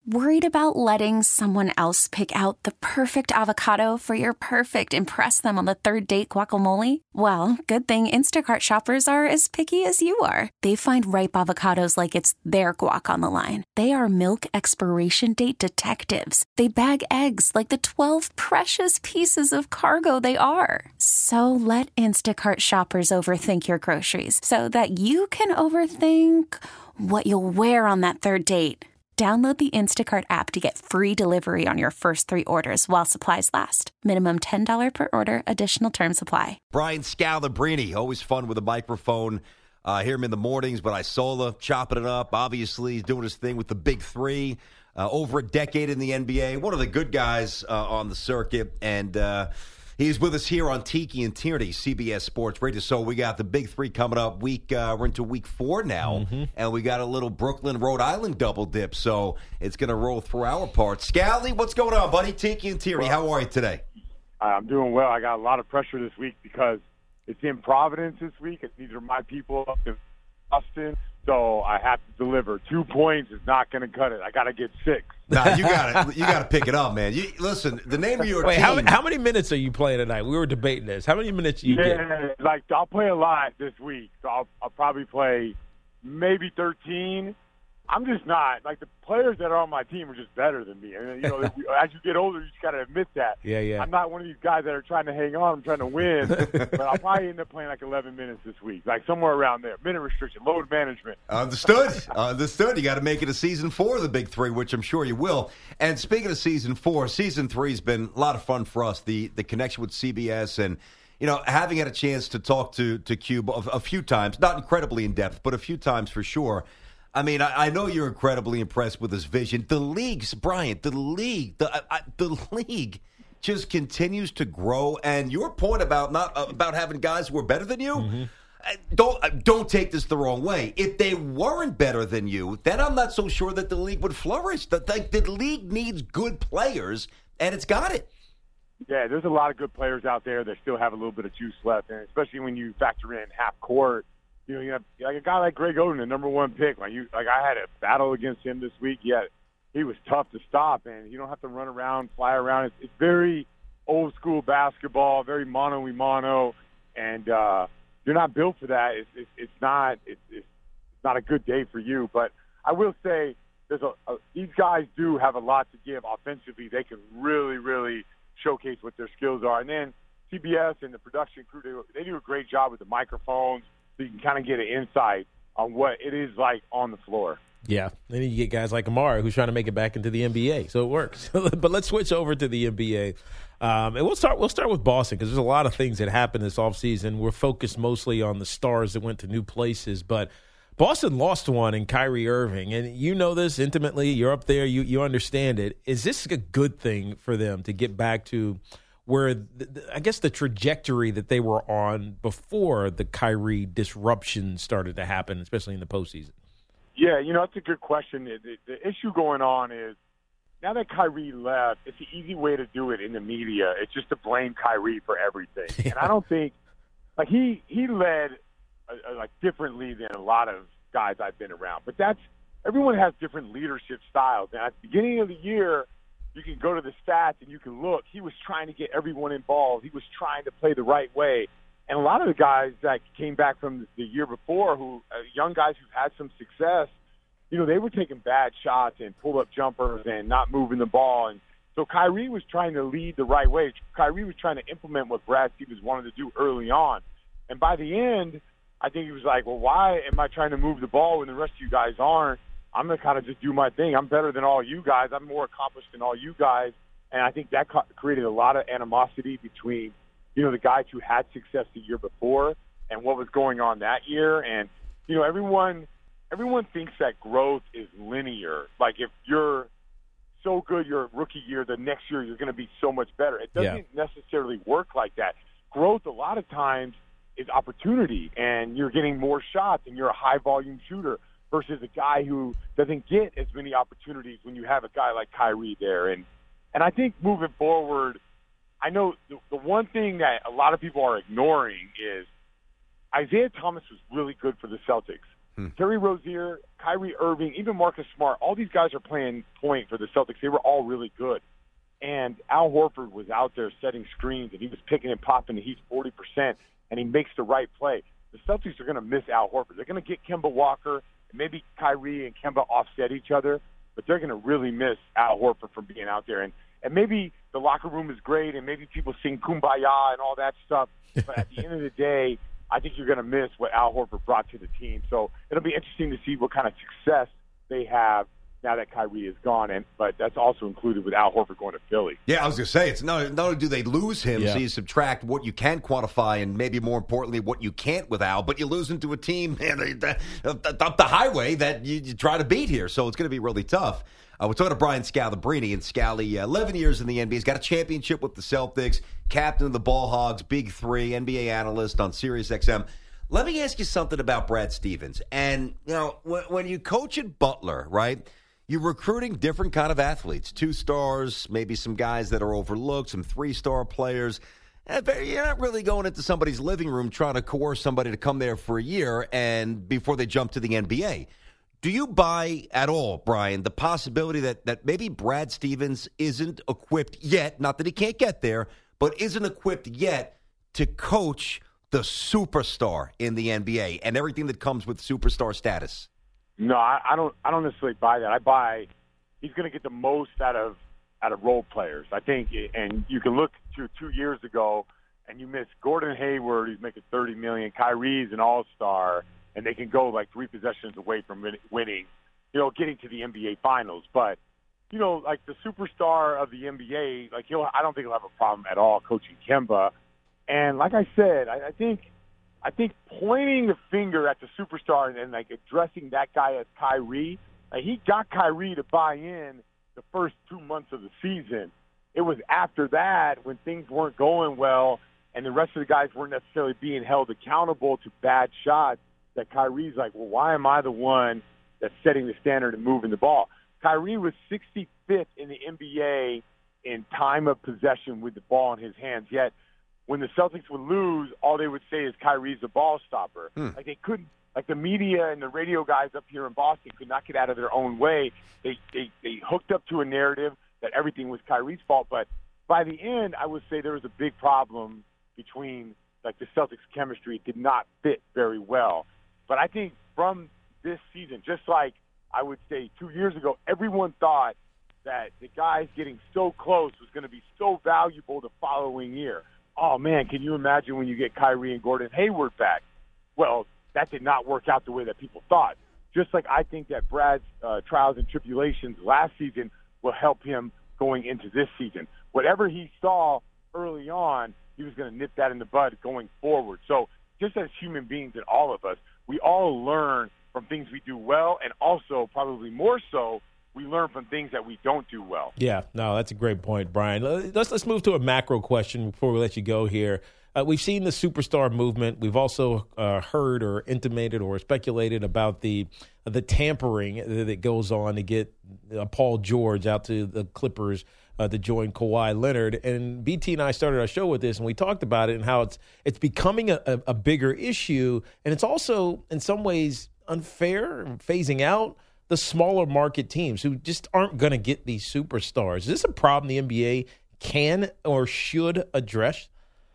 Worried about letting someone else pick out the perfect avocado for your perfect impress them on the third date guacamole? Well, good thing Instacart shoppers are as picky as you are. They find ripe avocados like it's their guac on the line. They are milk expiration date detectives. They bag eggs like the 12 precious pieces of cargo they are. So let Instacart shoppers overthink your groceries so that you can overthink what you'll wear on that third date. Download the Instacart app to get free delivery on your first 3 orders while supplies last. Minimum $10 per order. Additional terms apply. Brian Scalabrine, always fun with a microphone. Hear him in the mornings, but Isola chopping it up. Obviously, he's doing his thing with the Big Three. Over a decade in the NBA. One of the good guys on the circuit. And he's with us here on Tiki and Tierney, CBS Sports Radio. So we got the Big Three coming up. We're into week 4 now, and we got a little Brooklyn, Rhode Island double dip. So it's going to roll through our part. Scally, what's going on, buddy? Tiki and Tierney, how are you today? I'm doing well. I got a lot of pressure this week because it's in Providence this week. These are my people up in Austin. So I have to deliver. 2 points is not going to cut it. I got to get 6. Nah, you got to pick it up, man. Listen, the name of your team. How many minutes are you playing tonight? We were debating this. How many minutes do you get? Like I'll play a lot this week. So I'll probably play maybe 13. I'm just not. Like, the players that are on my team are just better than me. And, as you get older, you just got to admit that. Yeah. I'm not one of these guys that are trying to hang on. I'm trying to win. But I'll probably end up playing like 11 minutes this week, like somewhere around there. Minute restriction, load management. Understood. You got to make it a season 4 of the Big Three, which I'm sure you will. And speaking of season 4, season 3 has been a lot of fun for us. The connection with CBS and, having had a chance to talk to Cube a few times, not incredibly in depth, but a few times for sure. I mean, I know you're incredibly impressed with his vision. The league just continues to grow. And your point about having guys who are better than you, don't take this the wrong way. If they weren't better than you, then I'm not so sure that the league would flourish. The league needs good players, and it's got it. Yeah, there's a lot of good players out there that still have a little bit of juice left, and especially when you factor in half court. You have like a guy like Greg Oden, the number 1 pick. I had a battle against him this week. Yet he was tough to stop, and you don't have to run around, fly around. It's very old school basketball, very mano-a-mano, and you're not built for that. It's not a good day for you. But I will say, these guys do have a lot to give offensively. They can really, really showcase what their skills are. And then CBS and the production crew, they do a great job with the microphones. So you can kind of get an insight on what it is like on the floor. Yeah. Then you get guys like Amari who's trying to make it back into the NBA. So it works. But let's switch over to the NBA. And we'll start with Boston because there's a lot of things that happened this offseason. We're focused mostly on the stars that went to new places. But Boston lost one in Kyrie Irving. And you know this intimately. You're up there. You understand it. Is this a good thing for them to get back to where I guess the trajectory that they were on before the Kyrie disruption started to happen, especially in the postseason? Yeah, that's a good question. The issue going on is now that Kyrie left, it's an easy way to do it in the media. It's just to blame Kyrie for everything. Yeah. And I don't think he led differently than a lot of guys I've been around. But everyone has different leadership styles. And at the beginning of the year, you can go to the stats and you can look. He was trying to get everyone involved. He was trying to play the right way. And a lot of the guys that came back from the year before, young guys who've had some success, they were taking bad shots and pull-up jumpers and not moving the ball. And so Kyrie was trying to lead the right way. Kyrie was trying to implement what Brad Stevens wanted to do early on. And by the end, I think he was like, well, why am I trying to move the ball when the rest of you guys aren't? I'm going to kind of just do my thing. I'm better than all you guys. I'm more accomplished than all you guys. And I think that created a lot of animosity between, the guys who had success the year before and what was going on that year. And, everyone thinks that growth is linear. Like if you're so good your rookie year, the next year you're going to be so much better. It doesn't necessarily work like that. Growth a lot of times is opportunity, and you're getting more shots, and you're a high-volume shooter versus a guy who doesn't get as many opportunities when you have a guy like Kyrie there. And I think moving forward, I know the one thing that a lot of people are ignoring is Isaiah Thomas was really good for the Celtics. Terry Rozier, Kyrie Irving, even Marcus Smart, all these guys are playing point for the Celtics. They were all really good. And Al Horford was out there setting screens, and he was picking and popping, and he's 40%, and he makes the right play. The Celtics are going to miss Al Horford. They're going to get Kemba Walker, and maybe Kyrie and Kemba offset each other, but they're going to really miss Al Horford from being out there. And maybe the locker room is great, and maybe people sing Kumbaya and all that stuff, but at the end of the day, I think you're going to miss what Al Horford brought to the team. So it'll be interesting to see what kind of success they have now that Kyrie is gone, but that's also included with Al Horford going to Philly. Yeah, I was going to say, it's not only do they lose him, Yeah. so you subtract what you can quantify and maybe more importantly what you can't with Al, but you lose him to a team up the highway that you try to beat here, so it's going to be really tough. We're talking to Brian Scalabrine, and Scally, 11 years in the NBA. He's got a championship with the Celtics, captain of the Ball Hogs, Big Three, NBA analyst on SiriusXM. Let me ask you something about Brad Stevens. And, when you coach at Butler, right, you're recruiting different kind of athletes, 2 stars, maybe some guys that are overlooked, some 3-star players. You're not really going into somebody's living room trying to coerce somebody to come there for a year and before they jump to the NBA. Do you buy at all, Brian, the possibility that maybe Brad Stevens isn't equipped yet, not that he can't get there, but isn't equipped yet to coach the superstar in the NBA and everything that comes with superstar status? No, I don't necessarily buy that. I buy he's going to get the most out of role players, I think. And you can look to 2 years ago, and you miss Gordon Hayward, who's making $30 million. Kyrie's an all-star, and they can go like 3 possessions away from winning, getting to the NBA Finals. But like the superstar of the NBA, like I don't think he'll have a problem at all coaching Kemba. And like I said, I think pointing the finger at the superstar and like addressing that guy as Kyrie, he got Kyrie to buy in the first 2 months of the season. It was after that, when things weren't going well and the rest of the guys weren't necessarily being held accountable to bad shots, that Kyrie's like, well, why am I the one that's setting the standard and moving the ball? Kyrie was 65th in the NBA in time of possession with the ball in his hands, yet when the Celtics would lose, all they would say is Kyrie's a ball stopper. Like they couldn't, like the media and the radio guys up here in Boston could not get out of their own way. They hooked up to a narrative that everything was Kyrie's fault. But by the end, I would say there was a big problem between like the Celtics chemistry. It did not fit very well. But I think from this season, just like I would say 2 years ago, everyone thought that the guys getting so close was going to be so valuable the following year. Oh, man, can you imagine when you get Kyrie and Gordon Hayward back? Well, that did not work out the way that people thought. Just like I think that Brad's trials and tribulations last season will help him going into this season. Whatever he saw early on, he was going to nip that in the bud going forward. So just as human beings and all of us, we all learn from things we do well, and also probably more so, we learn from things that we don't do well. Yeah, no, that's a great point, Brian. Let's move to a macro question before we let you go here. We've seen the superstar movement. We've also heard or intimated or speculated about the tampering that goes on to get Paul George out to the Clippers to join Kawhi Leonard. And BT and I started our show with this, and we talked about it and how it's becoming a bigger issue, and it's also in some ways unfair, phasing out the smaller market teams who just aren't going to get these superstars. Is this a problem the NBA can or should address?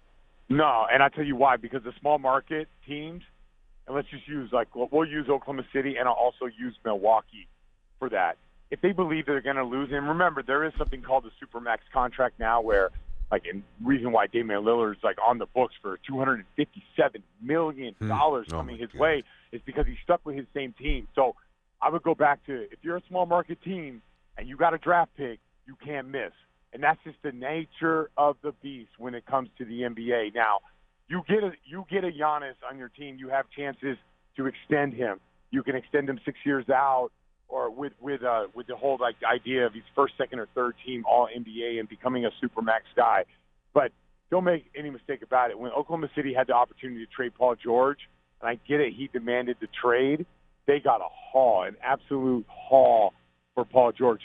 No, and I'll tell you why. Because the small market teams, and let's just use we'll use Oklahoma City, and I'll also use Milwaukee for that. If they believe they're going to lose him, remember there is something called the Supermax contract now, where and reason why Damian Lillard's on the books for $257 million coming his way is because he's stuck with his same team. So I would go back to, if you're a small market team and you got a draft pick, you can't miss. And that's just the nature of the beast when it comes to the NBA. Now, you get a Giannis on your team, you have chances to extend him. You can extend him 6 years out, or with the whole idea of he's first, second, or third team All NBA and becoming a supermax guy. But don't make any mistake about it. When Oklahoma City had the opportunity to trade Paul George, and I get it, he demanded the trade, they got an absolute haul for Paul George.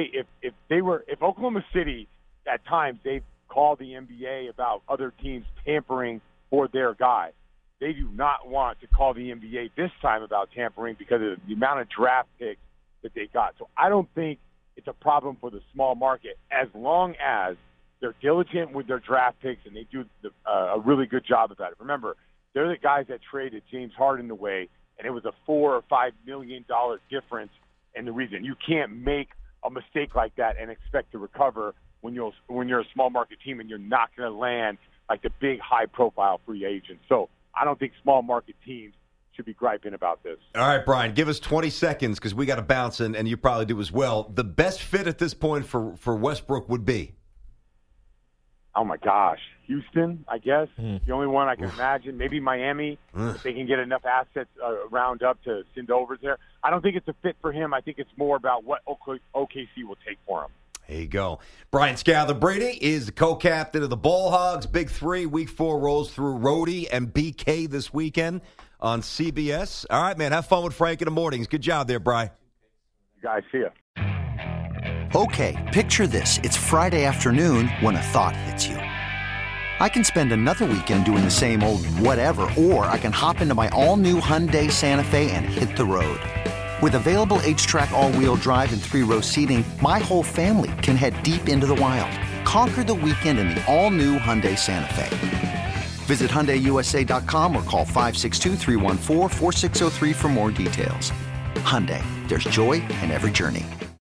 If Oklahoma City at times they've called the NBA about other teams tampering for their guy. they do not want to call the NBA this time about tampering because of the amount of draft picks that they got. So I don't think it's a problem for the small market as long as they're diligent with their draft picks and they do a really good job about it. Remember, they're the guys that traded James Harden away, and it was a $4 or $5 million difference. And the reason you can't make a mistake like that and expect to recover when you're a small market team and you're not going to land like the big high-profile free agent. So I don't think small market teams should be griping about this. All right, Brian, give us 20 seconds because we got to bounce, and you probably do as well. The best fit at this point for Westbrook would be? Oh, my gosh. Houston, I guess. The only one I can imagine. Maybe Miami, if they can get enough assets round up to send over there. I don't think it's a fit for him. I think it's more about what OKC will take for him. There you go. Brian Scalabrine is the co-captain of the Ball Hogs. Big Three, Week 4 rolls through Rhodey and BK this weekend on CBS. All right, man, have fun with Frank in the mornings. Good job there, Brian. You guys, see ya. Okay, picture this. It's Friday afternoon when a thought hits you. I can spend another weekend doing the same old whatever, or I can hop into my all-new Hyundai Santa Fe and hit the road. With available H-Track all-wheel drive and 3-row seating, my whole family can head deep into the wild. Conquer the weekend in the all-new Hyundai Santa Fe. Visit HyundaiUSA.com or call 562-314-4603 for more details. Hyundai, there's joy in every journey.